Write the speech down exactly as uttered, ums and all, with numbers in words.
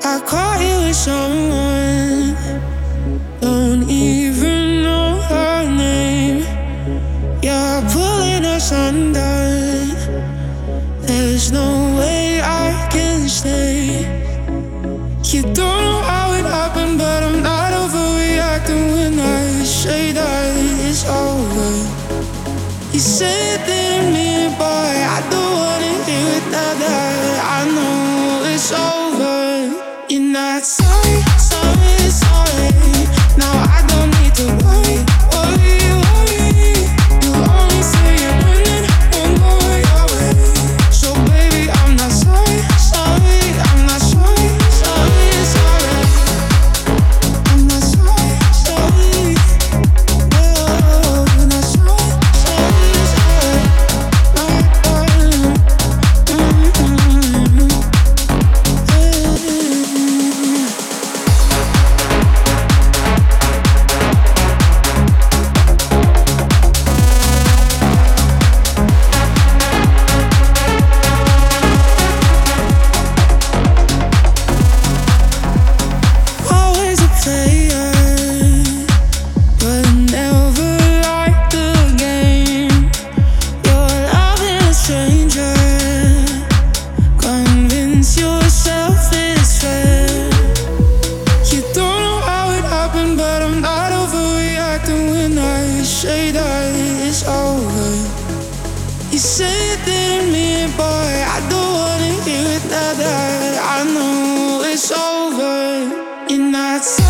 I caught you with someone, don't even know her name. You're pulling us undone. There's no way I can stay. You don't know how it happened, but I'm not overreacting when I say that it's over. You say it didn't mean it, boy, I don't wanna hear it now that I know it's over. You're not sorry, sorry, sorry. Now I don't need to worry, worry, worry. You only say you're winning when going your way. So baby, I'm not sorry, sorry. I'm not sorry, sorry, sorry. I'm not sorry, sorry. Oh, I'm not sorry, sorry, sorry. Oh, oh, mm-hmm. Always a player, but never like the game. You're loving a stranger. Convince yourself it's fair. You don't know how it happened, but I'm not overreacting when I say that it's over. You say it didn't mean it, boy, I don't wanna hear it now that I know it's over. You're not sorry.